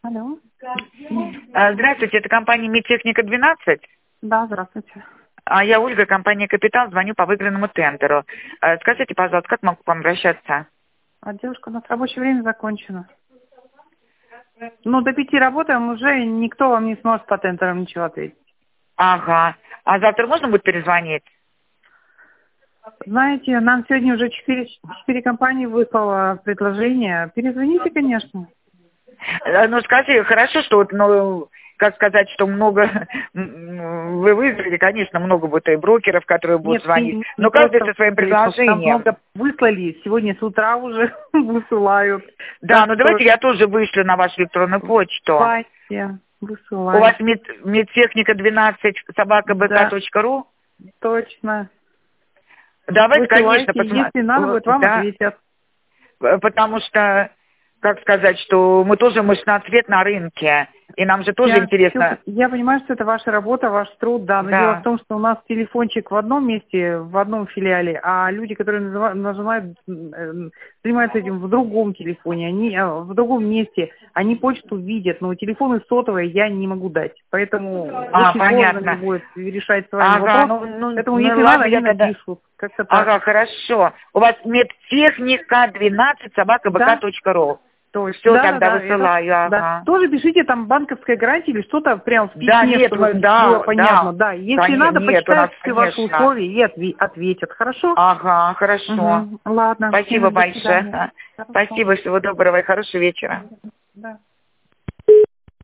Алло. Здравствуйте, это компания «Медтехника 12». Да, здравствуйте. Я Ольга, компания «Капитал», звоню по выигранному тендеру. Скажите, пожалуйста, как могу к вам обращаться? Девушка, у нас рабочее время закончено. Ну, до 5 работаем, уже никто вам не сможет по тендерам ничего ответить. Ага. А завтра можно будет перезвонить? Знаете, нам сегодня уже 4 компании выслало предложение. Перезвоните, конечно. Ну, скажи, хорошо, что вот, ну, как сказать, что много вы выиграли, конечно, много будет и брокеров, которые будут звонить, но каждый со своим предложением. Там много выслали, сегодня с утра уже высылают. Да, ну давайте я тоже вышлю на вашу электронную почту. Высылаю. У вас медтехника 12 @bk.ru? Точно. Давайте, конечно, посмотрим. Если надо будет, вам ответят. Потому что, как сказать, что мы тоже мощноцвет на рынке, и нам же тоже интересно. Я понимаю, что это ваша работа, ваш труд, да, но дело в том, что у нас телефончик в одном месте, в одном филиале, а люди, которые нажимают, занимаются этим в другом телефоне, они в другом месте, они почту видят, но телефоны сотовые я не могу дать, поэтому очень сложно мне будет решать с вами вопрос, поэтому если надо, они напишут. Ага, хорошо. У вас медтехника 12 @bk.ru. Все, да, тогда высылаю. Ага. Тоже пишите там банковская гарантия или что-то прям в письме, да, нет, чтобы было понятно. Да, если надо, почитают все ваши условия и ответят. Хорошо? Ага, хорошо. Ладно. Спасибо большое. Спасибо, всего доброго и хорошего вечера. Да.